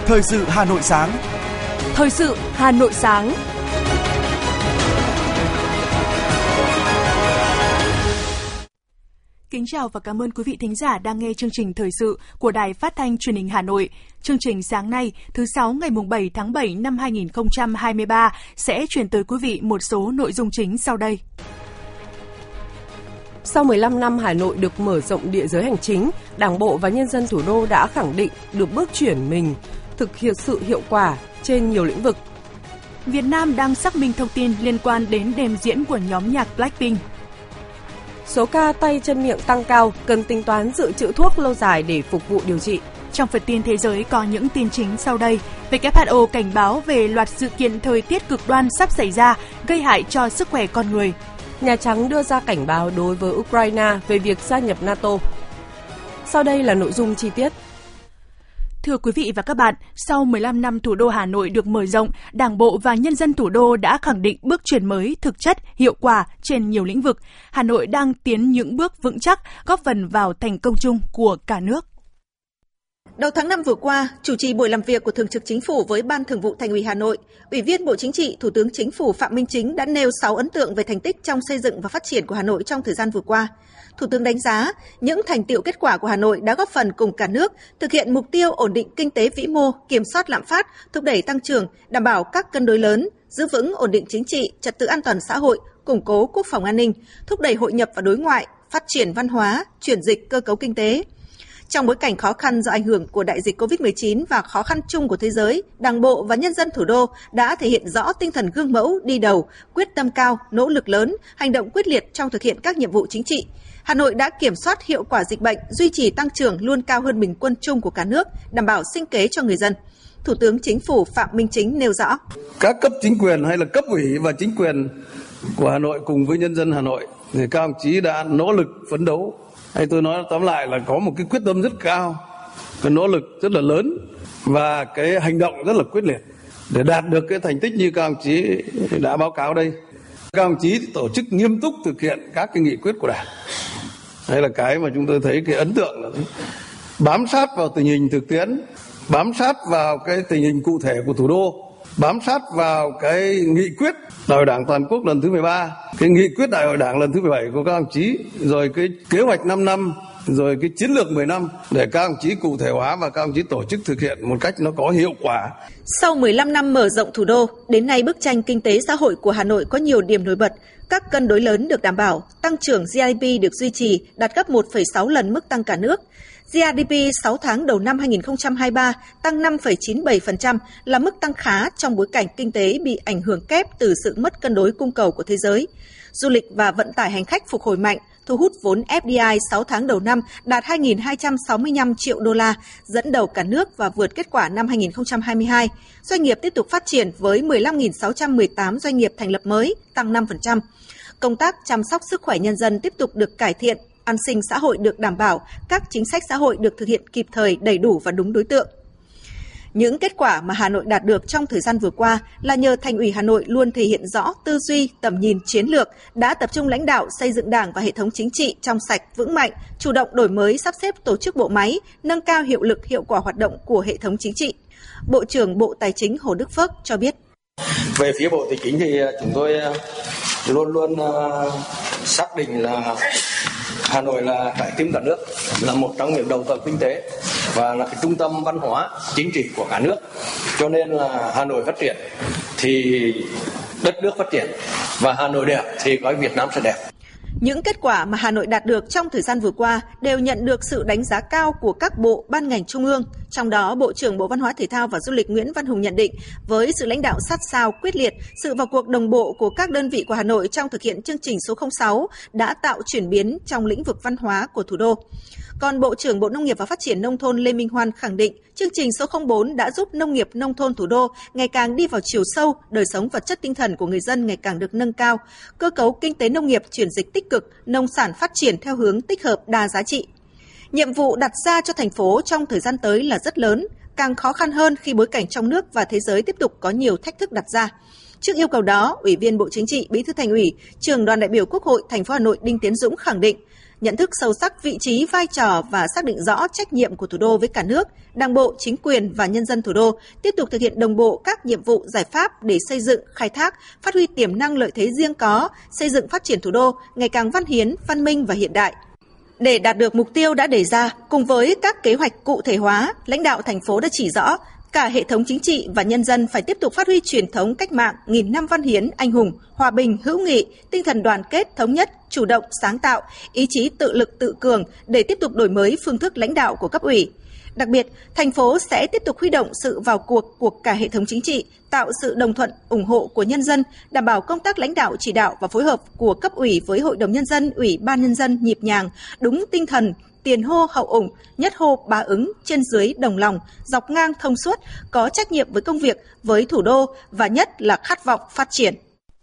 Thời sự Hà Nội sáng. Thời sự Hà Nội sáng. Kính chào và cảm ơn quý vị thính giả đang nghe chương trình thời sự của Đài Phát thanh Truyền hình Hà Nội. Chương trình sáng nay, thứ 6 ngày 7 tháng 7 năm 2023 sẽ chuyển tới quý vị một số nội dung chính sau đây. Sau 15 năm Hà Nội được mở rộng địa giới hành chính, Đảng bộ và nhân dân thủ đô đã khẳng định được bước chuyển mình, thực hiện sự hiệu quả trên nhiều lĩnh vực. Việt Nam đang xác minh thông tin liên quan đến đêm diễn của nhóm nhạc Blackpink. Số ca tay chân miệng tăng cao, cần tính toán dự trữ thuốc lâu dài để phục vụ điều trị. Trong phần tin thế giới có những tin chính sau đây. WHO cảnh báo về loạt sự kiện thời tiết cực đoan sắp xảy ra, gây hại cho sức khỏe con người. Nhà Trắng đưa ra cảnh báo đối với Ukraine về việc gia nhập NATO. Sau đây là nội dung chi tiết. Thưa quý vị và các bạn, sau 15 năm thủ đô Hà Nội được mở rộng, Đảng bộ và nhân dân thủ đô đã khẳng định bước chuyển mới, thực chất, hiệu quả trên nhiều lĩnh vực. Hà Nội đang tiến những bước vững chắc, góp phần vào thành công chung của cả nước. Đầu tháng 5 vừa qua, chủ trì buổi làm việc của Thường trực Chính phủ với Ban Thường vụ Thành ủy Hà Nội, Ủy viên Bộ Chính trị, Thủ tướng Chính phủ Phạm Minh Chính đã nêu 6 ấn tượng về thành tích trong xây dựng và phát triển của Hà Nội trong thời gian vừa qua. Thủ tướng đánh giá, những thành tựu kết quả của Hà Nội đã góp phần cùng cả nước thực hiện mục tiêu ổn định kinh tế vĩ mô, kiểm soát lạm phát, thúc đẩy tăng trưởng, đảm bảo các cân đối lớn, giữ vững ổn định chính trị, trật tự an toàn xã hội, củng cố quốc phòng an ninh, thúc đẩy hội nhập và đối ngoại, phát triển văn hóa, chuyển dịch cơ cấu kinh tế. Trong bối cảnh khó khăn do ảnh hưởng của đại dịch COVID-19 và khó khăn chung của thế giới, Đảng bộ và nhân dân thủ đô đã thể hiện rõ tinh thần gương mẫu, đi đầu, quyết tâm cao, nỗ lực lớn, hành động quyết liệt trong thực hiện các nhiệm vụ chính trị. Hà Nội đã kiểm soát hiệu quả dịch bệnh, duy trì tăng trưởng luôn cao hơn bình quân chung của cả nước, đảm bảo sinh kế cho người dân. Thủ tướng Chính phủ Phạm Minh Chính nêu rõ. Các cấp chính quyền hay là cấp ủy và chính quyền của Hà Nội cùng với nhân dân Hà Nội thì các đồng chí đã nỗ lực phấn đấu. Hay tôi nói tóm lại là có một cái quyết tâm rất cao, cái nỗ lực rất là lớn và cái hành động rất là quyết liệt để đạt được cái thành tích như các đồng chí đã báo cáo đây. Các đồng chí tổ chức nghiêm túc thực hiện các cái nghị quyết của Đảng. Đây là cái mà chúng tôi thấy cái ấn tượng là bám sát vào tình hình thực tiễn, bám sát vào cái tình hình cụ thể của thủ đô, bám sát vào cái nghị quyết Đại hội Đảng toàn quốc lần thứ 13, cái nghị quyết Đại hội Đảng lần thứ 17 của các đồng chí, rồi cái kế hoạch 5 năm, rồi cái chiến lược 10 năm để các đồng chí cụ thể hóa và các đồng chí tổ chức thực hiện một cách nó có hiệu quả. Sau 15 năm mở rộng thủ đô, đến nay bức tranh kinh tế xã hội của Hà Nội có nhiều điểm nổi bật. Các cân đối lớn được đảm bảo, tăng trưởng GDP được duy trì, đạt gấp 1,6 lần mức tăng cả nước. GDP 6 tháng đầu năm 2023 tăng 5,97% là mức tăng khá trong bối cảnh kinh tế bị ảnh hưởng kép từ sự mất cân đối cung cầu của thế giới. Du lịch và vận tải hành khách phục hồi mạnh, thu hút vốn FDI 6 tháng đầu năm đạt 2.265 triệu đô la, dẫn đầu cả nước và vượt kết quả năm 2022. Doanh nghiệp tiếp tục phát triển với 15.618 doanh nghiệp thành lập mới, tăng 5%. Công tác chăm sóc sức khỏe nhân dân tiếp tục được cải thiện, an sinh xã hội được đảm bảo, các chính sách xã hội được thực hiện kịp thời, đầy đủ và đúng đối tượng. Những kết quả mà Hà Nội đạt được trong thời gian vừa qua là nhờ Thành ủy Hà Nội luôn thể hiện rõ tư duy, tầm nhìn chiến lược, đã tập trung lãnh đạo xây dựng Đảng và hệ thống chính trị trong sạch, vững mạnh, chủ động đổi mới sắp xếp tổ chức bộ máy, nâng cao hiệu lực, hiệu quả hoạt động của hệ thống chính trị. Bộ trưởng Bộ Tài chính Hồ Đức Phước cho biết. Về phía Bộ Tài chính thì chúng tôi luôn xác định là Hà Nội là trái tim cả nước, là một trong những đầu tàu kinh tế và là cái trung tâm văn hóa chính trị của cả nước. Cho nên là Hà Nội phát triển thì đất nước phát triển, và Hà Nội đẹp thì có Việt Nam sẽ đẹp. Những kết quả mà Hà Nội đạt được trong thời gian vừa qua đều nhận được sự đánh giá cao của các bộ, ban ngành trung ương. Trong đó, Bộ trưởng Bộ Văn hóa Thể thao và Du lịch Nguyễn Văn Hùng nhận định, với sự lãnh đạo sát sao, quyết liệt, sự vào cuộc đồng bộ của các đơn vị của Hà Nội trong thực hiện chương trình số 06 đã tạo chuyển biến trong lĩnh vực văn hóa của thủ đô. Còn Bộ trưởng Bộ Nông nghiệp và Phát triển Nông thôn Lê Minh Hoan khẳng định, chương trình số 04 đã giúp nông nghiệp nông thôn thủ đô ngày càng đi vào chiều sâu, đời sống vật chất tinh thần của người dân ngày càng được nâng cao, cơ cấu kinh tế nông nghiệp chuyển dịch tích cực, nông sản phát triển theo hướng tích hợp đa giá trị. Nhiệm vụ đặt ra cho thành phố trong thời gian tới là rất lớn, càng khó khăn hơn khi bối cảnh trong nước và thế giới tiếp tục có nhiều thách thức đặt ra. Trước yêu cầu đó, Ủy viên Bộ Chính trị, Bí thư Thành ủy, Trưởng đoàn đại biểu Quốc hội thành phố Hà Nội Đinh Tiến Dũng khẳng định, nhận thức sâu sắc vị trí, vai trò và xác định rõ trách nhiệm của thủ đô với cả nước, Đảng bộ, chính quyền và nhân dân thủ đô tiếp tục thực hiện đồng bộ các nhiệm vụ, giải pháp để xây dựng, khai thác, phát huy tiềm năng lợi thế riêng có, xây dựng phát triển thủ đô ngày càng văn hiến, văn minh và hiện đại. Để đạt được mục tiêu đã đề ra, cùng với các kế hoạch cụ thể hóa, lãnh đạo thành phố đã chỉ rõ cả hệ thống chính trị và nhân dân phải tiếp tục phát huy truyền thống cách mạng nghìn năm văn hiến, anh hùng, hòa bình, hữu nghị, tinh thần đoàn kết, thống nhất, chủ động, sáng tạo, ý chí tự lực tự cường để tiếp tục đổi mới phương thức lãnh đạo của cấp ủy. Đặc biệt, thành phố sẽ tiếp tục huy động sự vào cuộc của cả hệ thống chính trị, tạo sự đồng thuận, ủng hộ của nhân dân, đảm bảo công tác lãnh đạo, chỉ đạo và phối hợp của cấp ủy với Hội đồng Nhân dân, Ủy ban Nhân dân nhịp nhàng, đúng tinh thần, tiền hô hậu ủng, nhất hô bá ứng, trên dưới đồng lòng, dọc ngang thông suốt, có trách nhiệm với công việc, với thủ đô và nhất là khát vọng phát triển.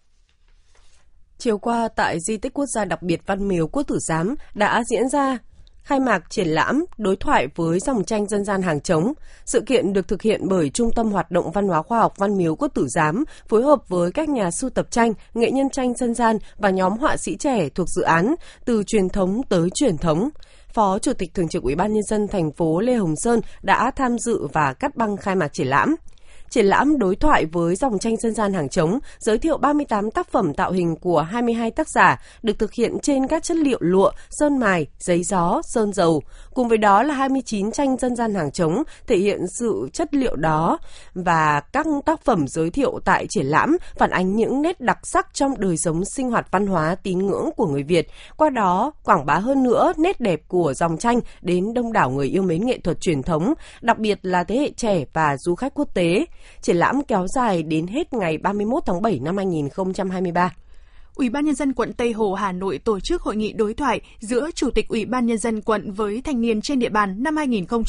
Chiều qua tại Di tích Quốc gia đặc biệt Văn Miếu Quốc Tử Giám đã diễn ra khai mạc triển lãm đối thoại với dòng tranh dân gian hàng trống. Sự kiện được thực hiện bởi Trung tâm Hoạt động Văn hóa Khoa học Văn Miếu Quốc Tử Giám phối hợp với các nhà sưu tập tranh, nghệ nhân tranh dân gian và nhóm họa sĩ trẻ thuộc dự án Từ truyền thống tới truyền thống. Phó Chủ tịch Thường trực Ủy ban Nhân dân thành phố Lê Hồng Sơn đã tham dự và cắt băng khai mạc triển lãm. Triển lãm đối thoại với dòng tranh dân gian hàng trống giới thiệu 38 tác phẩm tạo hình của 22 tác giả được thực hiện trên các chất liệu lụa, sơn mài, giấy gió, sơn dầu. Cùng với đó là 29 tranh dân gian hàng trống thể hiện sự chất liệu đó và các tác phẩm giới thiệu tại triển lãm phản ánh những nét đặc sắc trong đời sống sinh hoạt văn hóa tín ngưỡng của người Việt. Qua đó, quảng bá hơn nữa nét đẹp của dòng tranh đến đông đảo người yêu mến nghệ thuật truyền thống, đặc biệt là thế hệ trẻ và du khách quốc tế. Triển lãm kéo dài đến hết ngày 31 tháng 7 năm 2023. Ủy ban Nhân dân quận Tây Hồ, Hà Nội tổ chức hội nghị đối thoại giữa Chủ tịch Ủy ban Nhân dân quận với thanh niên trên địa bàn năm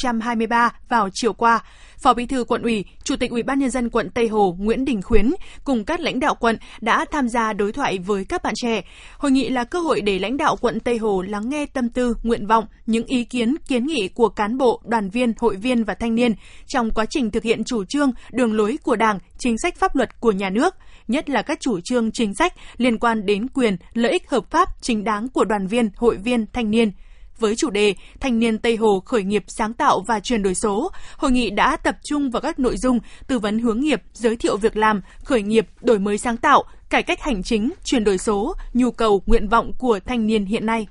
2023 vào chiều qua. Phó Bí thư Quận ủy, Chủ tịch Ủy ban Nhân dân quận Tây Hồ Nguyễn Đình Khuyến cùng các lãnh đạo quận đã tham gia đối thoại với các bạn trẻ. Hội nghị là cơ hội để lãnh đạo quận Tây Hồ lắng nghe tâm tư, nguyện vọng, những ý kiến, kiến nghị của cán bộ, đoàn viên, hội viên và thanh niên trong quá trình thực hiện chủ trương, đường lối của Đảng, chính sách pháp luật của nhà nước, nhất là các chủ trương chính sách liên quan đến quyền, lợi ích hợp pháp chính đáng của đoàn viên, hội viên, thanh niên. Với chủ đề Thanh niên Tây Hồ khởi nghiệp sáng tạo và chuyển đổi số, hội nghị đã tập trung vào các nội dung tư vấn hướng nghiệp, giới thiệu việc làm, khởi nghiệp, đổi mới sáng tạo, cải cách hành chính, chuyển đổi số, nhu cầu, nguyện vọng của thanh niên hiện nay.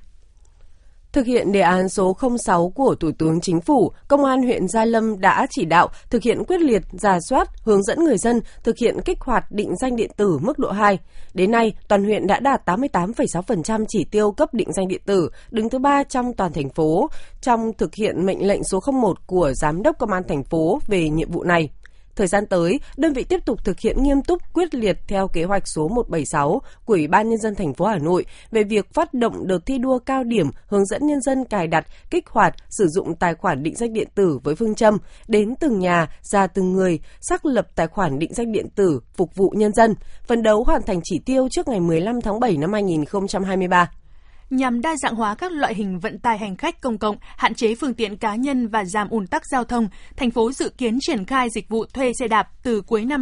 Thực hiện đề án số 06 của Thủ tướng Chính phủ, Công an huyện Gia Lâm đã chỉ đạo thực hiện quyết liệt, rà soát, hướng dẫn người dân thực hiện kích hoạt định danh điện tử mức độ 2. Đến nay, toàn huyện đã đạt 88,6% chỉ tiêu cấp định danh điện tử, đứng thứ 3 trong toàn thành phố, trong thực hiện mệnh lệnh số 01 của Giám đốc Công an thành phố về nhiệm vụ này. Thời gian tới, đơn vị tiếp tục thực hiện nghiêm túc, quyết liệt theo kế hoạch số 176 của Ủy ban Nhân dân thành phố Hà Nội về việc phát động đợt thi đua cao điểm hướng dẫn nhân dân cài đặt, kích hoạt, sử dụng tài khoản định danh điện tử với phương châm đến từng nhà, ra từng người, xác lập tài khoản định danh điện tử phục vụ nhân dân, phấn đấu hoàn thành chỉ tiêu trước ngày 15 tháng 7 năm 2023. Nhằm đa dạng hóa các loại hình vận tải hành khách công cộng, hạn chế phương tiện cá nhân và giảm ùn tắc giao thông, thành phố dự kiến triển khai dịch vụ thuê xe đạp từ cuối năm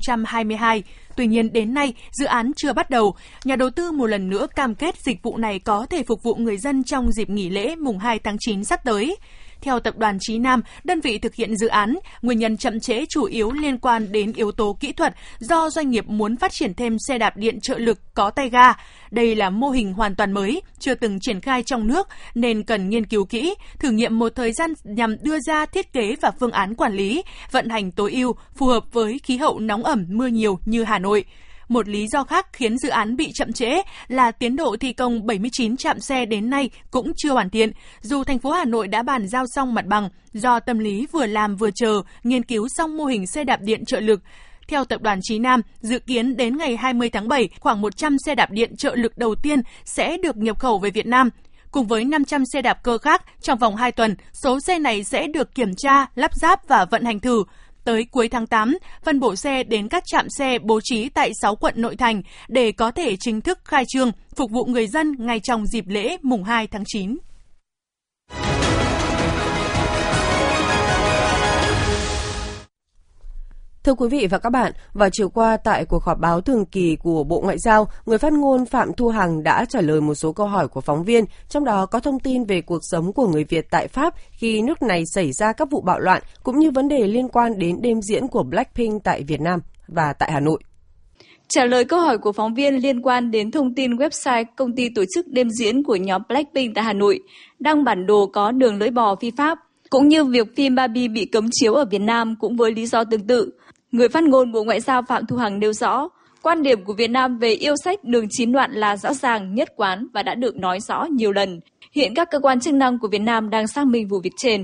2022. Tuy nhiên, đến nay, dự án chưa bắt đầu. Nhà đầu tư một lần nữa cam kết dịch vụ này có thể phục vụ người dân trong dịp nghỉ lễ mùng 2 tháng 9 sắp tới. Theo Tập đoàn Chí Nam, đơn vị thực hiện dự án, nguyên nhân chậm trễ chủ yếu liên quan đến yếu tố kỹ thuật do doanh nghiệp muốn phát triển thêm xe đạp điện trợ lực có tay ga. Đây là mô hình hoàn toàn mới, chưa từng triển khai trong nước nên cần nghiên cứu kỹ, thử nghiệm một thời gian nhằm đưa ra thiết kế và phương án quản lý, vận hành tối ưu, phù hợp với khí hậu nóng ẩm mưa nhiều như Hà Nội. Một lý do khác khiến dự án bị chậm trễ là tiến độ thi công 79 trạm xe đến nay cũng chưa hoàn thiện, dù thành phố Hà Nội đã bàn giao xong mặt bằng, do tâm lý vừa làm vừa chờ, nghiên cứu xong mô hình xe đạp điện trợ lực. Theo Tập đoàn Chí Nam, dự kiến đến ngày 20 tháng 7, khoảng 100 xe đạp điện trợ lực đầu tiên sẽ được nhập khẩu về Việt Nam. Cùng với 500 xe đạp cơ khác, trong vòng 2 tuần, số xe này sẽ được kiểm tra, lắp ráp và vận hành thử. Tới cuối tháng 8, phân bổ xe đến các trạm xe bố trí tại 6 quận nội thành để có thể chính thức khai trương, phục vụ người dân ngay trong dịp lễ mùng 2 tháng 9. Thưa quý vị và các bạn, vào chiều qua tại cuộc họp báo thường kỳ của Bộ Ngoại giao, người phát ngôn Phạm Thu Hằng đã trả lời một số câu hỏi của phóng viên, trong đó có thông tin về cuộc sống của người Việt tại Pháp khi nước này xảy ra các vụ bạo loạn, cũng như vấn đề liên quan đến đêm diễn của Blackpink tại Việt Nam và tại Hà Nội. Trả lời câu hỏi của phóng viên liên quan đến thông tin website công ty tổ chức đêm diễn của nhóm Blackpink tại Hà Nội đăng bản đồ có đường lưỡi bò phi pháp, cũng như việc phim Barbie bị cấm chiếu ở Việt Nam cũng với lý do tương tự. Người phát ngôn Bộ Ngoại giao Phạm Thu Hằng nêu rõ, quan điểm của Việt Nam về yêu sách đường chín đoạn là rõ ràng, nhất quán và đã được nói rõ nhiều lần. Hiện các cơ quan chức năng của Việt Nam đang xác minh vụ việc trên.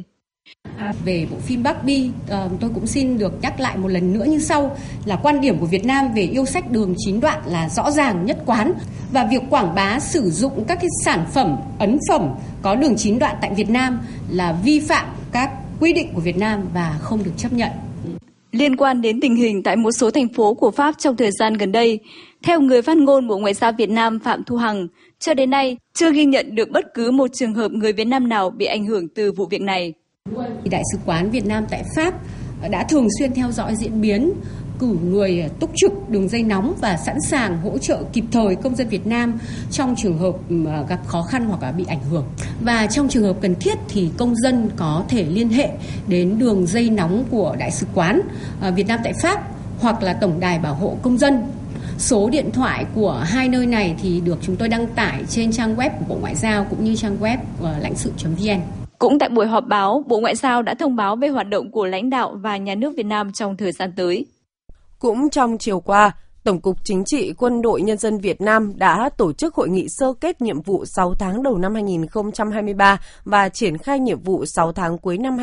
Về bộ phim Barbie, tôi cũng xin được nhắc lại một lần nữa như sau, là quan điểm của Việt Nam về yêu sách đường chín đoạn là rõ ràng, nhất quán, và việc quảng bá sử dụng các cái sản phẩm, ấn phẩm có đường chín đoạn tại Việt Nam là vi phạm các quy định của Việt Nam và không được chấp nhận. Liên quan đến tình hình tại một số thành phố của Pháp trong thời gian gần đây, theo người phát ngôn Bộ Ngoại giao Việt Nam Phạm Thu Hằng, cho đến nay chưa ghi nhận được bất cứ một trường hợp người Việt Nam nào bị ảnh hưởng từ vụ việc này. Đại sứ quán Việt Nam tại Pháp đã thường xuyên theo dõi diễn biến, cử người túc trực đường dây nóng và sẵn sàng hỗ trợ kịp thời công dân Việt Nam trong trường hợp gặp khó khăn hoặc là bị ảnh hưởng. Và trong trường hợp cần thiết thì công dân có thể liên hệ đến đường dây nóng của Đại sứ quán Việt Nam tại Pháp hoặc là Tổng đài bảo hộ công dân. Số điện thoại của hai nơi này thì được chúng tôi đăng tải trên trang web của Bộ Ngoại giao cũng như trang web lãnh sự.vn. Cũng tại buổi họp báo, Bộ Ngoại giao đã thông báo về hoạt động của lãnh đạo và nhà nước Việt Nam trong thời gian tới. Cũng trong chiều qua, Tổng cục Chính trị Quân đội Nhân dân Việt Nam đã tổ chức hội nghị sơ kết nhiệm vụ 6 tháng đầu năm 2023 và triển khai nhiệm vụ 6 tháng cuối năm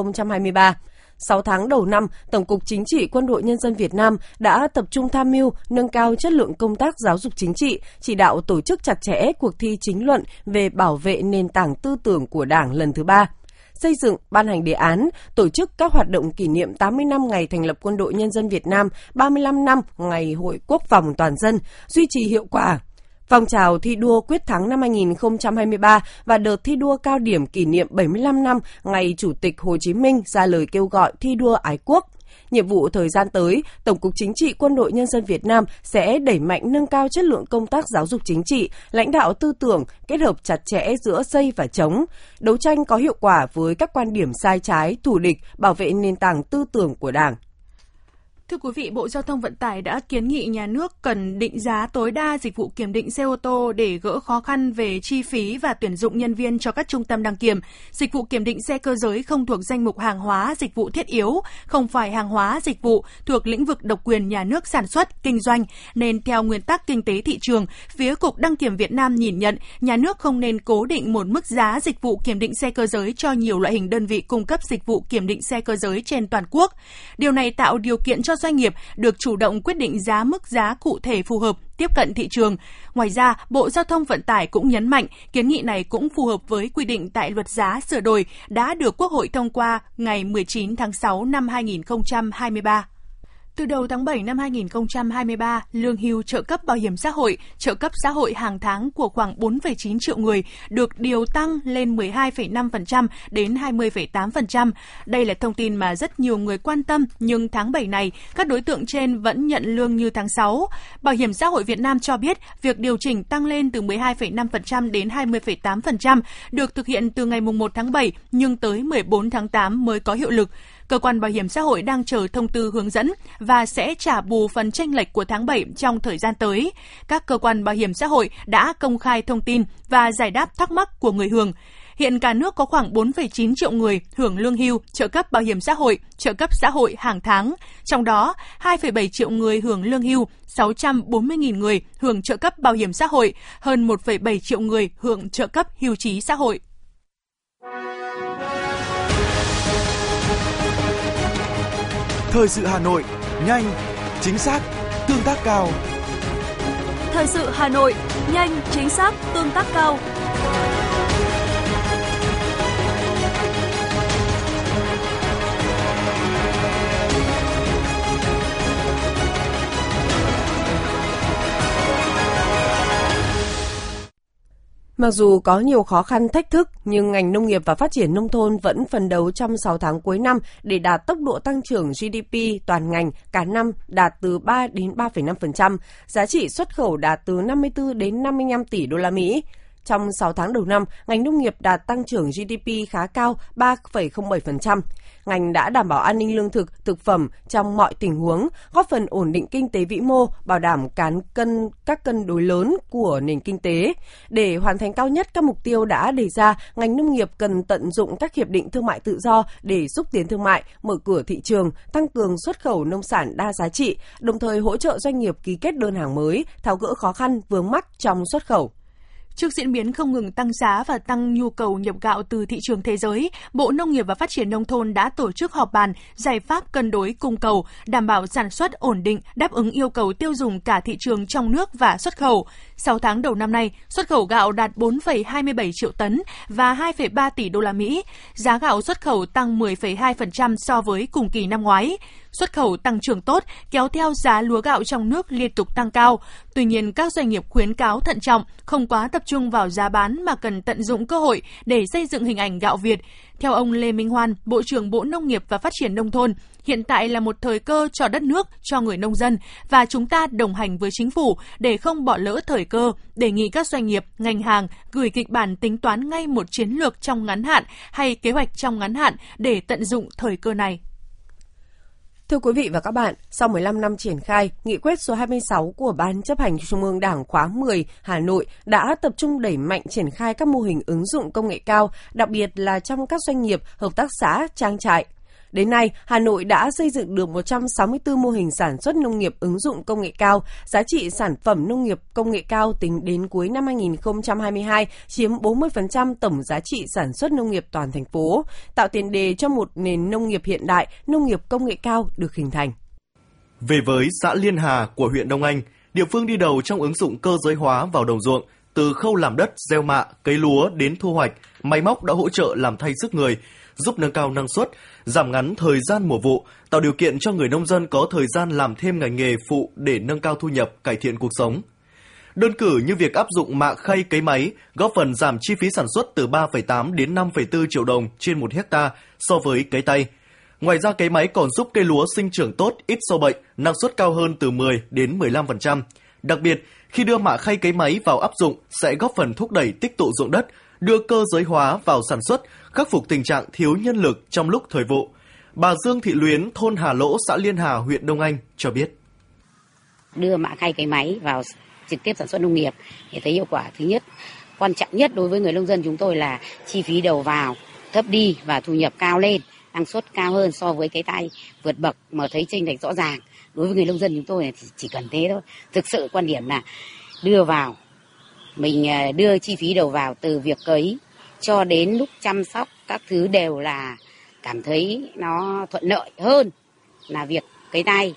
2023. 6 tháng đầu năm, Tổng cục Chính trị Quân đội Nhân dân Việt Nam đã tập trung tham mưu, nâng cao chất lượng công tác giáo dục chính trị, chỉ đạo tổ chức chặt chẽ cuộc thi chính luận về bảo vệ nền tảng tư tưởng của Đảng lần thứ 3. Xây dựng, ban hành đề án, tổ chức các hoạt động kỷ niệm 80 năm ngày thành lập Quân đội Nhân dân Việt Nam, 35 năm ngày Hội Quốc phòng toàn dân, duy trì hiệu quả phong trào thi đua quyết thắng năm 2023 và đợt thi đua cao điểm kỷ niệm 75 năm ngày Chủ tịch Hồ Chí Minh ra lời kêu gọi thi đua ái quốc. Nhiệm vụ thời gian tới, Tổng cục Chính trị Quân đội Nhân dân Việt Nam sẽ đẩy mạnh nâng cao chất lượng công tác giáo dục chính trị, lãnh đạo tư tưởng, kết hợp chặt chẽ giữa xây và chống, đấu tranh có hiệu quả với các quan điểm sai trái, thù địch, bảo vệ nền tảng tư tưởng của Đảng. Thưa quý vị, Bộ Giao thông Vận tải đã kiến nghị nhà nước cần định giá tối đa dịch vụ kiểm định xe ô tô để gỡ khó khăn về chi phí và tuyển dụng nhân viên cho các trung tâm đăng kiểm. Dịch vụ kiểm định xe cơ giới không thuộc danh mục hàng hóa, dịch vụ thiết yếu, không phải hàng hóa, dịch vụ thuộc lĩnh vực độc quyền nhà nước sản xuất, kinh doanh, nên theo nguyên tắc kinh tế thị trường, phía Cục Đăng kiểm Việt Nam nhìn nhận nhà nước không nên cố định một mức giá dịch vụ kiểm định xe cơ giới cho nhiều loại hình đơn vị cung cấp dịch vụ kiểm định xe cơ giới trên toàn quốc. Điều này tạo điều kiện cho doanh nghiệp được chủ động quyết định mức giá cụ thể phù hợp, tiếp cận thị trường. Ngoài ra, Bộ Giao thông Vận tải cũng nhấn mạnh kiến nghị này cũng phù hợp với quy định tại Luật giá sửa đổi đã được Quốc hội thông qua ngày 19 tháng 6 năm 2023. Từ đầu tháng 7 năm 2023, lương hưu, trợ cấp bảo hiểm trợ cấp xã hội hàng tháng của khoảng 4,9 triệu người được điều tăng lên 12,5% đến 20,8%. Đây là thông tin mà rất nhiều người quan tâm, nhưng tháng 7 này, các đối tượng trên vẫn nhận lương như tháng 6. Bảo hiểm xã hội Việt Nam cho biết việc điều chỉnh tăng lên từ 12,5% đến 20,8% được thực hiện từ ngày 1 tháng 7 nhưng tới 14 tháng 8 mới có hiệu lực. Cơ quan Bảo hiểm xã hội đang chờ thông tư hướng dẫn và sẽ trả bù phần chênh lệch của tháng 7 trong thời gian tới. Các cơ quan bảo hiểm xã hội đã công khai thông tin và giải đáp thắc mắc của người hưởng. Hiện cả nước có khoảng 4,9 triệu người hưởng lương hưu, trợ cấp bảo hiểm trợ cấp xã hội hàng tháng. Trong đó, 2,7 triệu người hưởng lương hưu, 640.000 người hưởng trợ cấp bảo hiểm xã hội, hơn 1,7 triệu người hưởng trợ cấp hưu trí xã hội. Thời sự Hà Nội, nhanh, chính xác, tương tác cao. Thời sự Hà Nội, nhanh, chính xác, tương tác cao. Mặc dù có nhiều khó khăn thách thức, nhưng ngành nông nghiệp và phát triển nông thôn vẫn phấn đấu trong 6 tháng cuối năm để đạt tốc độ tăng trưởng GDP toàn ngành cả năm đạt từ 3 đến 3,5%, giá trị xuất khẩu đạt từ 54 đến 55 tỷ đô la Mỹ. Trong 6 tháng đầu năm, ngành nông nghiệp đạt tăng trưởng GDP khá cao 3,07%. Ngành đã đảm bảo an ninh lương thực, thực phẩm trong mọi tình huống, góp phần ổn định kinh tế vĩ mô, bảo đảm các cân đối lớn của nền kinh tế. Để hoàn thành cao nhất các mục tiêu đã đề ra, ngành nông nghiệp cần tận dụng các hiệp định thương mại tự do để xúc tiến thương mại, mở cửa thị trường, tăng cường xuất khẩu nông sản đa giá trị, đồng thời hỗ trợ doanh nghiệp ký kết đơn hàng mới, tháo gỡ khó khăn vướng mắc trong xuất khẩu. Trước diễn biến không ngừng tăng giá và tăng nhu cầu nhập gạo từ thị trường thế giới, Bộ Nông nghiệp và Phát triển Nông thôn đã tổ chức họp bàn giải pháp cân đối cung cầu, đảm bảo sản xuất ổn định, đáp ứng yêu cầu tiêu dùng cả thị trường trong nước và xuất khẩu. 6 tháng đầu năm nay, xuất khẩu gạo đạt 4,27 triệu tấn và 2,3 tỷ đô la Mỹ. Giá gạo xuất khẩu tăng 10,2% so với cùng kỳ năm ngoái. Xuất khẩu tăng trưởng tốt, kéo theo giá lúa gạo trong nước liên tục tăng cao. Tuy nhiên, các doanh nghiệp khuyến cáo thận trọng, không quá tập trung vào giá bán mà cần tận dụng cơ hội để xây dựng hình ảnh gạo Việt. Theo ông Lê Minh Hoan, Bộ trưởng Bộ Nông nghiệp và Phát triển Nông thôn, hiện tại là một thời cơ cho đất nước, cho người nông dân và chúng ta đồng hành với chính phủ để không bỏ lỡ thời cơ, đề nghị các doanh nghiệp, ngành hàng gửi kịch bản tính toán ngay một chiến lược trong ngắn hạn hay kế hoạch trong ngắn hạn để tận dụng thời cơ này. Thưa quý vị và các bạn, sau 15 năm triển khai, nghị quyết số 26 của Ban chấp hành Trung ương Đảng khóa 10 Hà Nội đã tập trung đẩy mạnh triển khai các mô hình ứng dụng công nghệ cao, đặc biệt là trong các doanh nghiệp, hợp tác xã, trang trại. Đến nay, Hà Nội đã xây dựng được 164 mô hình sản xuất nông nghiệp ứng dụng công nghệ cao, giá trị sản phẩm nông nghiệp công nghệ cao tính đến cuối năm 2022 chiếm 40% tổng giá trị sản xuất nông nghiệp toàn thành phố, tạo tiền đề cho một nền nông nghiệp hiện đại, nông nghiệp công nghệ cao được hình thành. Về với xã Liên Hà của huyện Đông Anh, địa phương đi đầu trong ứng dụng cơ giới hóa vào đồng ruộng, từ khâu làm đất, gieo mạ, cấy lúa đến thu hoạch, máy móc đã hỗ trợ làm thay sức người, giúp nâng cao năng suất, giảm ngắn thời gian mùa vụ, tạo điều kiện cho người nông dân có thời gian làm thêm ngành nghề phụ để nâng cao thu nhập, cải thiện cuộc sống. Đơn cử như việc áp dụng mạ khay cấy máy góp phần giảm chi phí sản xuất từ 3,8 đến 5,4 triệu đồng trên 1 hectare so với cấy tay. Ngoài ra cấy máy còn giúp cây lúa sinh trưởng tốt, ít sâu bệnh, năng suất cao hơn từ 10 đến 15%. Đặc biệt, khi đưa mạ khay cấy máy vào áp dụng sẽ góp phần thúc đẩy tích tụ ruộng đất, đưa cơ giới hóa vào sản xuất, khắc phục tình trạng thiếu nhân lực trong lúc thời vụ. Bà Dương Thị Luyến, thôn Hà Lỗ, xã Liên Hà, huyện Đông Anh cho biết. Đưa mạ khay cấy máy vào trực tiếp sản xuất nông nghiệp để thấy hiệu quả. Thứ nhất, quan trọng nhất đối với người nông dân chúng tôi là chi phí đầu vào thấp đi và thu nhập cao lên, năng suất cao hơn so với cấy tay, vượt bậc mà thấy chênh lệch rõ ràng. Đối với người nông dân chúng tôi thì chỉ cần thế thôi. Thực sự quan điểm là đưa vào, mình đưa chi phí đầu vào từ việc cấy cho đến lúc chăm sóc các thứ đều là cảm thấy nó thuận lợi hơn là việc cấy tay.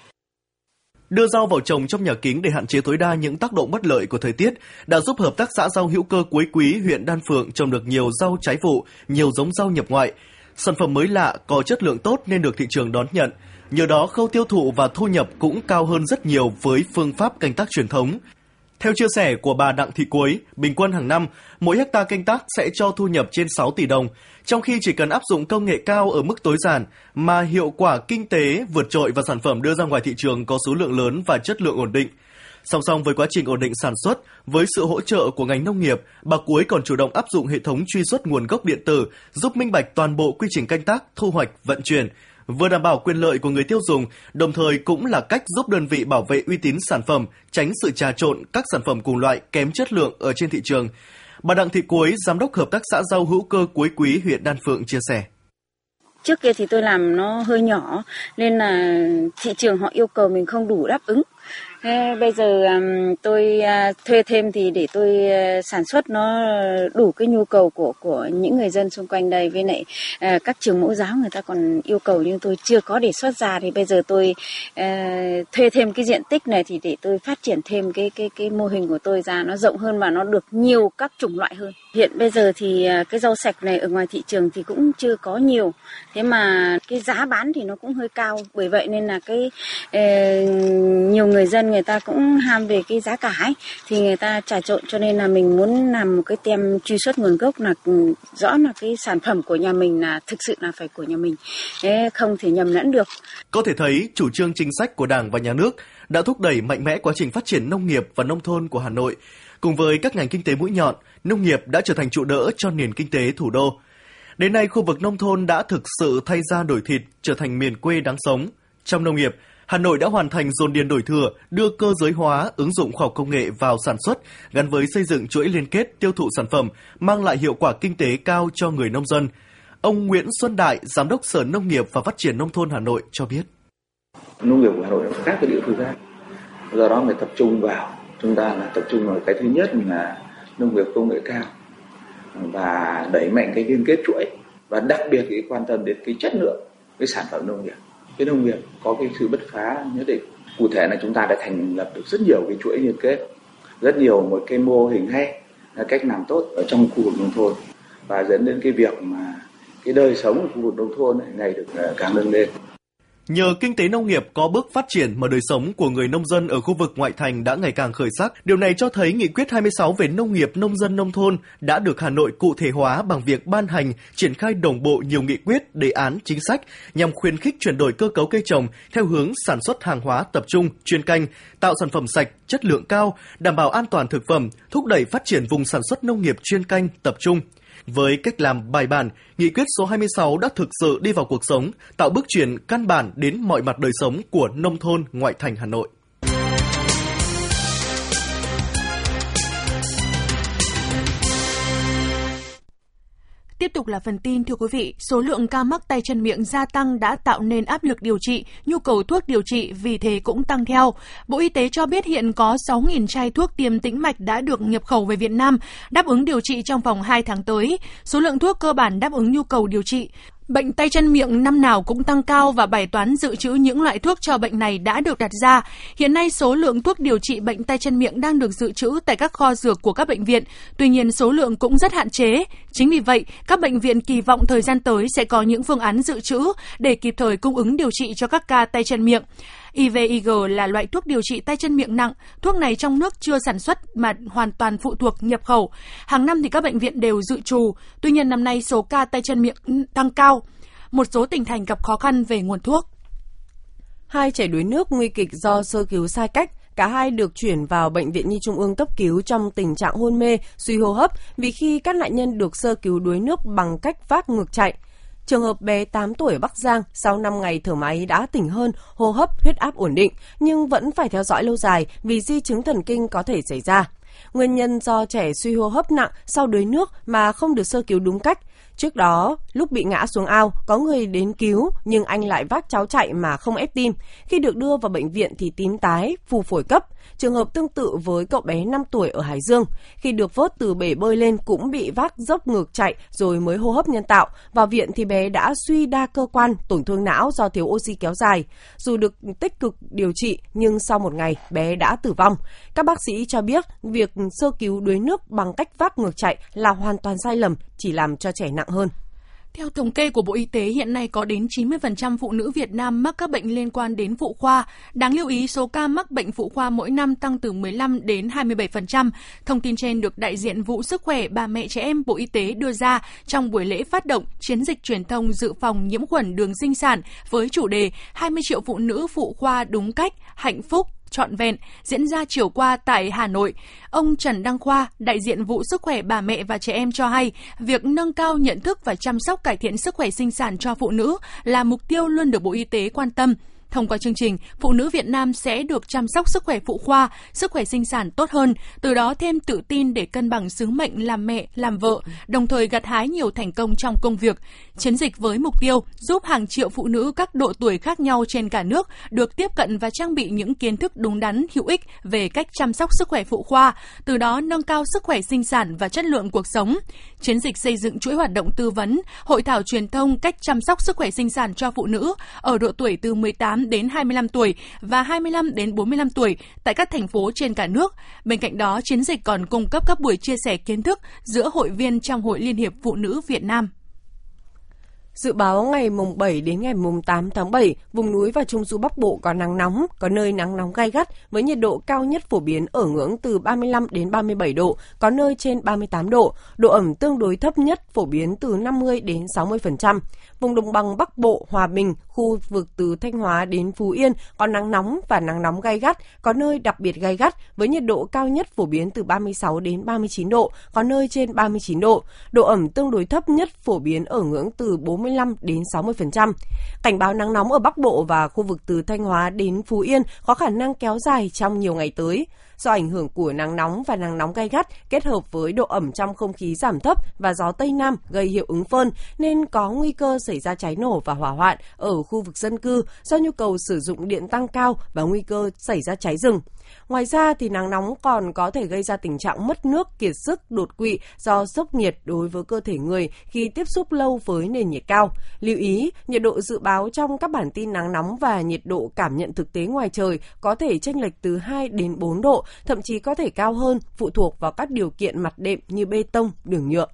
Đưa rau vào trồng trong nhà kính để hạn chế tối đa những tác động bất lợi của thời tiết đã giúp hợp tác xã rau hữu cơ Quế Quý, huyện Đan Phượng trồng được nhiều rau trái vụ, nhiều giống rau nhập ngoại. Sản phẩm mới lạ, có chất lượng tốt nên được thị trường đón nhận. Nhờ đó khâu tiêu thụ và thu nhập cũng cao hơn rất nhiều với phương pháp canh tác truyền thống. Theo chia sẻ của bà Đặng Thị Quế, bình quân hàng năm, mỗi hectare canh tác sẽ cho thu nhập trên 6 tỷ đồng, trong khi chỉ cần áp dụng công nghệ cao ở mức tối giản mà hiệu quả kinh tế vượt trội và sản phẩm đưa ra ngoài thị trường có số lượng lớn và chất lượng ổn định. Song song với quá trình ổn định sản xuất, với sự hỗ trợ của ngành nông nghiệp, bà Quế còn chủ động áp dụng hệ thống truy xuất nguồn gốc điện tử, giúp minh bạch toàn bộ quy trình canh tác, thu hoạch, vận chuyển, vừa đảm bảo quyền lợi của người tiêu dùng, đồng thời cũng là cách giúp đơn vị bảo vệ uy tín sản phẩm, tránh sự trà trộn các sản phẩm cùng loại kém chất lượng ở trên thị trường. Bà Đặng Thị Quế, giám đốc hợp tác xã rau hữu cơ Quế Quý, huyện Đan Phượng chia sẻ. Trước kia thì tôi làm nó hơi nhỏ nên là thị trường họ yêu cầu mình không đủ đáp ứng. Bây giờ tôi thuê thêm thì để tôi sản xuất nó đủ cái nhu cầu của những người dân xung quanh đây, với lại các trường mẫu giáo người ta còn yêu cầu nhưng tôi chưa có đề xuất ra, thì bây giờ tôi thuê thêm cái diện tích này thì để tôi phát triển thêm cái mô hình của tôi ra nó rộng hơn và nó được nhiều các chủng loại hơn. Hiện bây giờ thì cái rau sạch này ở ngoài thị trường thì cũng chưa có nhiều. Thế mà cái giá bán thì nó cũng hơi cao. Bởi vậy nên là nhiều người dân người ta cũng ham về cái giá cả ấy. Thì người ta trà trộn, cho nên là mình muốn làm một cái tem truy xuất nguồn gốc là rõ là cái sản phẩm của nhà mình là thực sự là phải của nhà mình. Thế không thể nhầm lẫn được. Có thể thấy chủ trương chính sách của Đảng và Nhà nước đã thúc đẩy mạnh mẽ quá trình phát triển nông nghiệp và nông thôn của Hà Nội. Cùng với các ngành kinh tế mũi nhọn, nông nghiệp đã trở thành trụ đỡ cho nền kinh tế thủ đô. Đến nay, khu vực nông thôn đã thực sự thay da đổi thịt, trở thành miền quê đáng sống. Trong nông nghiệp, Hà Nội đã hoàn thành dồn điền đổi thừa, đưa cơ giới hóa, ứng dụng khoa học công nghệ vào sản xuất, gắn với xây dựng chuỗi liên kết tiêu thụ sản phẩm, mang lại hiệu quả kinh tế cao cho người nông dân. Ông Nguyễn Xuân Đại, Giám đốc Sở Nông nghiệp và Phát triển Nông thôn Hà Nội cho biết. Nông nghiệp của Hà Nội khác với địa phương khác. Do đó phải tập trung vào. Chúng ta là tập trung vào cái thứ nhất là nông nghiệp công nghệ cao và đẩy mạnh cái liên kết chuỗi, và đặc biệt cái quan tâm đến cái chất lượng cái sản phẩm nông nghiệp. Cái nông nghiệp có cái sự bứt phá nhất định. Cụ thể là chúng ta đã thành lập được rất nhiều cái chuỗi liên kết, rất nhiều một cái mô hình hay là cách làm tốt ở trong khu vực nông thôn, và dẫn đến cái việc mà cái đời sống của khu vực nông thôn này ngày được càng nâng lên. Nhờ kinh tế nông nghiệp có bước phát triển mà đời sống của người nông dân ở khu vực ngoại thành đã ngày càng khởi sắc. Điều này cho thấy nghị quyết 26 về nông nghiệp nông dân nông thôn đã được Hà Nội cụ thể hóa bằng việc ban hành, triển khai đồng bộ nhiều nghị quyết, đề án, chính sách nhằm khuyến khích chuyển đổi cơ cấu cây trồng theo hướng sản xuất hàng hóa tập trung, chuyên canh, tạo sản phẩm sạch, chất lượng cao, đảm bảo an toàn thực phẩm, thúc đẩy phát triển vùng sản xuất nông nghiệp chuyên canh, tập trung. Với cách làm bài bản, nghị quyết số 26 đã thực sự đi vào cuộc sống, tạo bước chuyển căn bản đến mọi mặt đời sống của nông thôn ngoại thành Hà Nội. Tiếp tục là phần tin, thưa quý vị, số lượng ca mắc tay chân miệng gia tăng đã tạo nên áp lực điều trị, nhu cầu thuốc điều trị vì thế cũng tăng theo. Bộ Y tế cho biết hiện có 6.000 chai thuốc tiêm tĩnh mạch đã được nhập khẩu về Việt Nam, đáp ứng điều trị trong vòng 2 tháng tới. Số lượng thuốc cơ bản đáp ứng nhu cầu điều trị. Bệnh tay chân miệng năm nào cũng tăng cao và bài toán dự trữ những loại thuốc cho bệnh này đã được đặt ra. Hiện nay số lượng thuốc điều trị bệnh tay chân miệng đang được dự trữ tại các kho dược của các bệnh viện. Tuy nhiên số lượng cũng rất hạn chế. Chính vì vậy, các bệnh viện kỳ vọng thời gian tới sẽ có những phương án dự trữ để kịp thời cung ứng điều trị cho các ca tay chân miệng. IVIG là loại thuốc điều trị tay chân miệng nặng. Thuốc này trong nước chưa sản xuất mà hoàn toàn phụ thuộc nhập khẩu. Hàng năm thì các bệnh viện đều dự trù. Tuy nhiên năm nay số ca tay chân miệng tăng cao. Một số tỉnh thành gặp khó khăn về nguồn thuốc. 2 trẻ đuối nước nguy kịch do sơ cứu sai cách. Cả hai được chuyển vào Bệnh viện Nhi Trung ương cấp cứu trong tình trạng hôn mê, suy hô hấp vì khi các nạn nhân được sơ cứu đuối nước bằng cách vác ngược chạy. Trường hợp bé 8 tuổi ở Bắc Giang sau 5 ngày thở máy đã tỉnh hơn, hô hấp, huyết áp ổn định, nhưng vẫn phải theo dõi lâu dài vì di chứng thần kinh có thể xảy ra. Nguyên nhân do trẻ suy hô hấp nặng sau đuối nước mà không được sơ cứu đúng cách. Trước đó, lúc bị ngã xuống ao, có người đến cứu nhưng anh lại vác cháu chạy mà không ép tim. Khi được đưa vào bệnh viện thì tím tái, phù phổi cấp. Trường hợp tương tự với cậu bé 5 tuổi ở Hải Dương. Khi được vớt từ bể bơi lên cũng bị vác dốc ngược chạy rồi mới hô hấp nhân tạo. Vào viện thì bé đã suy đa cơ quan, tổn thương não do thiếu oxy kéo dài. Dù được tích cực điều trị nhưng sau một ngày bé đã tử vong. Các bác sĩ cho biết việc sơ cứu đuối nước bằng cách vác ngược chạy là hoàn toàn sai lầm, chỉ làm cho trẻ nặng hơn. Theo thống kê của Bộ Y tế, hiện nay có đến 90% phụ nữ Việt Nam mắc các bệnh liên quan đến phụ khoa. Đáng lưu ý, số ca mắc bệnh phụ khoa mỗi năm tăng từ 15 đến 27%. Thông tin trên được đại diện vụ Sức khỏe bà mẹ trẻ em Bộ Y tế đưa ra trong buổi lễ phát động chiến dịch truyền thông dự phòng nhiễm khuẩn đường sinh sản với chủ đề 20 triệu phụ nữ phụ khoa đúng cách, hạnh phúc, trọn vẹn diễn ra chiều qua tại Hà Nội. Ông Trần Đăng Khoa, đại diện vụ Sức khỏe bà mẹ và trẻ em cho hay, việc nâng cao nhận thức và chăm sóc cải thiện sức khỏe sinh sản cho phụ nữ là mục tiêu luôn được Bộ Y tế quan tâm. Thông qua chương trình, phụ nữ Việt Nam sẽ được chăm sóc sức khỏe phụ khoa, sức khỏe sinh sản tốt hơn, từ đó thêm tự tin để cân bằng sứ mệnh làm mẹ, làm vợ, đồng thời gặt hái nhiều thành công trong công việc. Chiến dịch với mục tiêu giúp hàng triệu phụ nữ các độ tuổi khác nhau trên cả nước được tiếp cận và trang bị những kiến thức đúng đắn, hữu ích về cách chăm sóc sức khỏe phụ khoa, từ đó nâng cao sức khỏe sinh sản và chất lượng cuộc sống. Chiến dịch xây dựng chuỗi hoạt động tư vấn, hội thảo truyền thông cách chăm sóc sức khỏe sinh sản cho phụ nữ ở độ tuổi từ 18 18 đến 25 tuổi và 25 đến 45 tuổi tại các thành phố trên cả nước. Bên cạnh đó, chiến dịch còn cung cấp các buổi chia sẻ kiến thức giữa hội viên trong Hội Liên hiệp Phụ nữ Việt Nam. Dự báo ngày mùng 7 đến ngày mùng 8 tháng 7, vùng núi và Trung du Bắc Bộ có nắng nóng, có nơi nắng nóng gay gắt với nhiệt độ cao nhất phổ biến ở ngưỡng từ 35 đến 37 độ, có nơi trên 38 độ, độ ẩm tương đối thấp nhất phổ biến từ 50 đến 60%. Vùng đồng bằng Bắc Bộ, Hòa Bình, khu vực từ Thanh Hóa đến Phú Yên có nắng nóng và nắng nóng gay gắt, có nơi đặc biệt gay gắt với nhiệt độ cao nhất phổ biến từ 36 đến 39 độ, có nơi trên 39 độ, độ ẩm tương đối thấp nhất phổ biến ở ngưỡng từ 45 đến 60%. Cảnh báo nắng nóng ở Bắc Bộ và khu vực từ Thanh Hóa đến Phú Yên có khả năng kéo dài trong nhiều ngày tới. Do ảnh hưởng của nắng nóng và nắng nóng gay gắt kết hợp với độ ẩm trong không khí giảm thấp và gió Tây Nam gây hiệu ứng phơn nên có nguy cơ xảy ra cháy nổ và hỏa hoạn ở khu vực dân cư do nhu cầu sử dụng điện tăng cao và nguy cơ xảy ra cháy rừng. Ngoài ra thì nắng nóng còn có thể gây ra tình trạng mất nước, kiệt sức, đột quỵ do sốc nhiệt đối với cơ thể người khi tiếp xúc lâu với nền nhiệt cao. Lưu ý, nhiệt độ dự báo trong các bản tin nắng nóng và nhiệt độ cảm nhận thực tế ngoài trời có thể chênh lệch từ 2 đến 4 độ, thậm chí có thể cao hơn, phụ thuộc vào các điều kiện mặt đệm như bê tông, đường nhựa.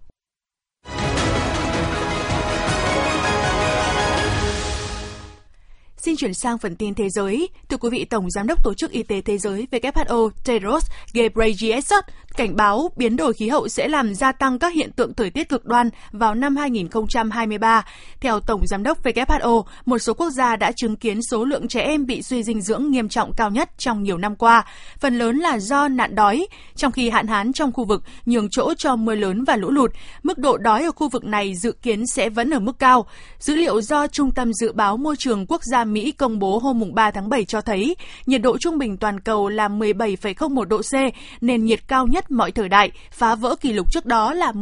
Xin chuyển sang phần tin thế giới. Thưa quý vị, Tổng Giám đốc Tổ chức Y tế Thế giới WHO Tedros Ghebreyesus cảnh báo biến đổi khí hậu sẽ làm gia tăng các hiện tượng thời tiết cực đoan vào năm 2023. Theo Tổng Giám đốc WHO, một số quốc gia đã chứng kiến số lượng trẻ em bị suy dinh dưỡng nghiêm trọng cao nhất trong nhiều năm qua, phần lớn là do nạn đói, trong khi hạn hán trong khu vực nhường chỗ cho mưa lớn và lũ lụt. Mức độ đói ở khu vực này dự kiến sẽ vẫn ở mức cao. Dữ liệu do Trung tâm Dự báo Môi trường Quốc gia Mỹ công bố hôm 3 tháng 7 cho thấy nhiệt độ trung bình toàn cầu là 17,01 độ C, nền nhiệt cao nhất mọi thời đại, phá vỡ kỷ lục trước đó là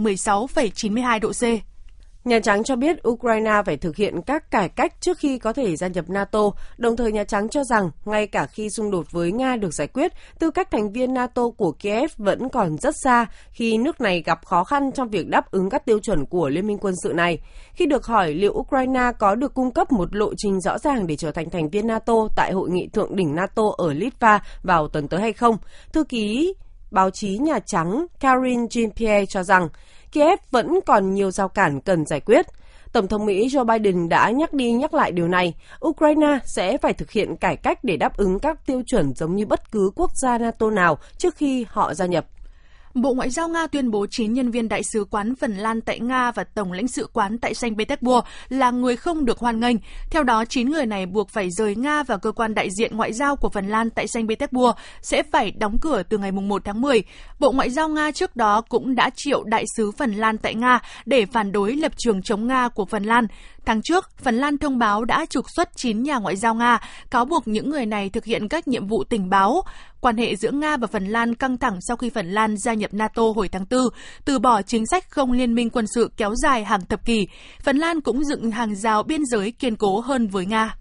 16,92 độ C. Nhà Trắng cho biết Ukraine phải thực hiện các cải cách trước khi có thể gia nhập NATO, đồng thời Nhà Trắng cho rằng ngay cả khi xung đột với Nga được giải quyết, tư cách thành viên NATO của Kiev vẫn còn rất xa khi nước này gặp khó khăn trong việc đáp ứng các tiêu chuẩn của liên minh quân sự này. Khi được hỏi liệu Ukraine có được cung cấp một lộ trình rõ ràng để trở thành thành viên NATO tại hội nghị thượng đỉnh NATO ở Litva vào tuần tới hay không, thư ký báo chí Nhà Trắng Karine Jean-Pierre cho rằng Kiev vẫn còn nhiều rào cản cần giải quyết. Tổng thống Mỹ Joe Biden đã nhắc đi nhắc lại điều này. Ukraine sẽ phải thực hiện cải cách để đáp ứng các tiêu chuẩn giống như bất cứ quốc gia NATO nào trước khi họ gia nhập. Bộ Ngoại giao Nga tuyên bố 9 nhân viên đại sứ quán Phần Lan tại Nga và Tổng lãnh sự quán tại Saint Petersburg là người không được hoan nghênh. Theo đó, 9 người này buộc phải rời Nga và cơ quan đại diện ngoại giao của Phần Lan tại Saint Petersburg sẽ phải đóng cửa từ ngày 1 tháng 10. Bộ Ngoại giao Nga trước đó cũng đã triệu đại sứ Phần Lan tại Nga để phản đối lập trường chống Nga của Phần Lan. Tháng trước, Phần Lan thông báo đã trục xuất 9 nhà ngoại giao Nga, cáo buộc những người này thực hiện các nhiệm vụ tình báo. Quan hệ giữa Nga và Phần Lan căng thẳng sau khi Phần Lan gia nhập NATO hồi tháng 4, từ bỏ chính sách không liên minh quân sự kéo dài hàng thập kỷ. Phần Lan cũng dựng hàng rào biên giới kiên cố hơn với Nga.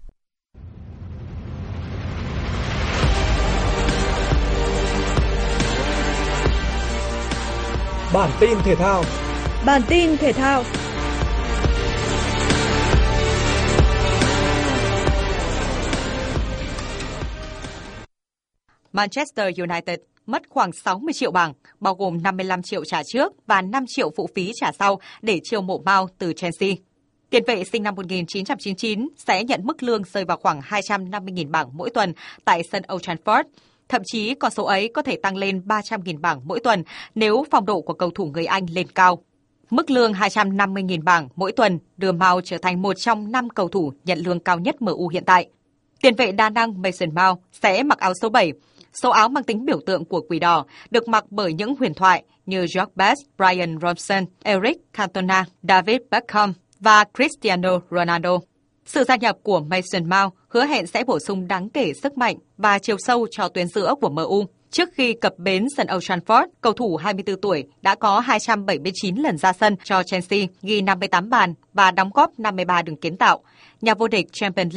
Bản tin thể thao. Manchester United mất khoảng 60 triệu bảng, bao gồm 55 triệu trả trước và 5 triệu phụ phí trả sau để chiêu mộ Mount từ Chelsea. Tiền vệ sinh năm 1999 sẽ nhận mức lương rơi vào khoảng 250.000 bảng mỗi tuần tại sân Old Trafford. Thậm chí con số ấy có thể tăng lên 300.000 bảng mỗi tuần nếu phong độ của cầu thủ người Anh lên cao. Mức lương 250.000 bảng mỗi tuần đưa Mount trở thành một trong 5 cầu thủ nhận lương cao nhất MU hiện tại. Tiền vệ đa năng Mason Mount sẽ mặc áo số 7. Số áo mang tính biểu tượng của Quỷ Đỏ, được mặc bởi những huyền thoại như George Best, Brian Robson, Eric Cantona, David Beckham và Cristiano Ronaldo. Sự gia nhập của Mason Mount hứa hẹn sẽ bổ sung đáng kể sức mạnh và chiều sâu cho tuyến giữa của MU. Trước khi cập bến sân Old Trafford, cầu thủ 24 tuổi đã có 279 lần ra sân cho Chelsea, ghi 58 bàn và đóng góp 53 đường kiến tạo. Nhà vô địch Champions League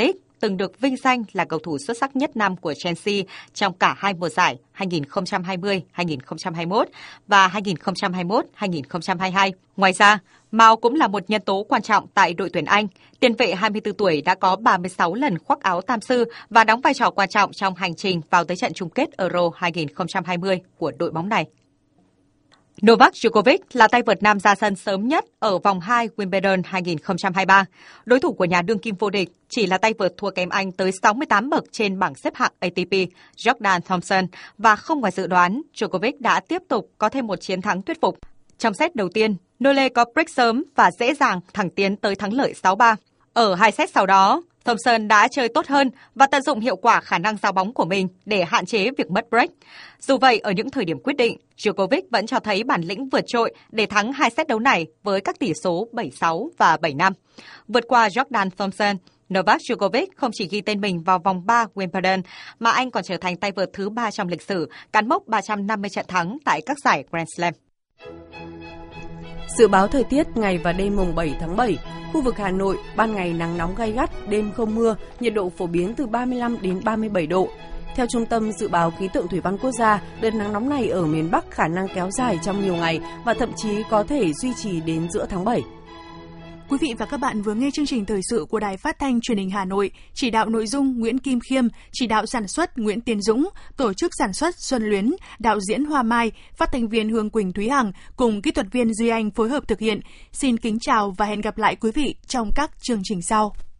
từng được vinh danh là cầu thủ xuất sắc nhất năm của Chelsea trong cả hai mùa giải 2020-2021 và 2021-2022. Ngoài ra, Mount cũng là một nhân tố quan trọng tại đội tuyển Anh. Tiền vệ 24 tuổi đã có 36 lần khoác áo tam sư và đóng vai trò quan trọng trong hành trình vào tới trận chung kết Euro 2020 của đội bóng này. Novak Djokovic là tay vợt nam ra sân sớm nhất ở vòng 2 Wimbledon 2023. Đối thủ của nhà đương kim vô địch chỉ là tay vợt thua kém Anh tới 68 bậc trên bảng xếp hạng ATP, Jordan Thompson, và không ngoài dự đoán, Djokovic đã tiếp tục có thêm một chiến thắng thuyết phục. Trong set đầu tiên, Nole có break sớm và dễ dàng thẳng tiến tới thắng lợi 6-3. Ở hai set sau đó, Thompson đã chơi tốt hơn và tận dụng hiệu quả khả năng giao bóng của mình để hạn chế việc mất break. Dù vậy, ở những thời điểm quyết định, Djokovic vẫn cho thấy bản lĩnh vượt trội để thắng hai set đấu này với các tỷ số 7-6 và 7-5. Vượt qua Jordan Thompson, Novak Djokovic không chỉ ghi tên mình vào vòng 3 Wimbledon, mà anh còn trở thành tay vợt thứ 3 trong lịch sử cán mốc 350 trận thắng tại các giải Grand Slam. Dự báo thời tiết ngày và đêm mùng 7 tháng 7, khu vực Hà Nội ban ngày nắng nóng gay gắt, đêm không mưa, nhiệt độ phổ biến từ 35 đến 37 độ. Theo Trung tâm Dự báo Khí tượng Thủy văn Quốc gia, đợt nắng nóng này ở miền Bắc khả năng kéo dài trong nhiều ngày và thậm chí có thể duy trì đến giữa tháng 7. Quý vị và các bạn vừa nghe chương trình thời sự của Đài Phát thanh Truyền hình Hà Nội, chỉ đạo nội dung Nguyễn Kim Khiêm, chỉ đạo sản xuất Nguyễn Tiến Dũng, tổ chức sản xuất Xuân Luyến, đạo diễn Hoa Mai, phát thanh viên Hương Quỳnh Thúy Hằng cùng kỹ thuật viên Duy Anh phối hợp thực hiện. Xin kính chào và hẹn gặp lại quý vị trong các chương trình sau.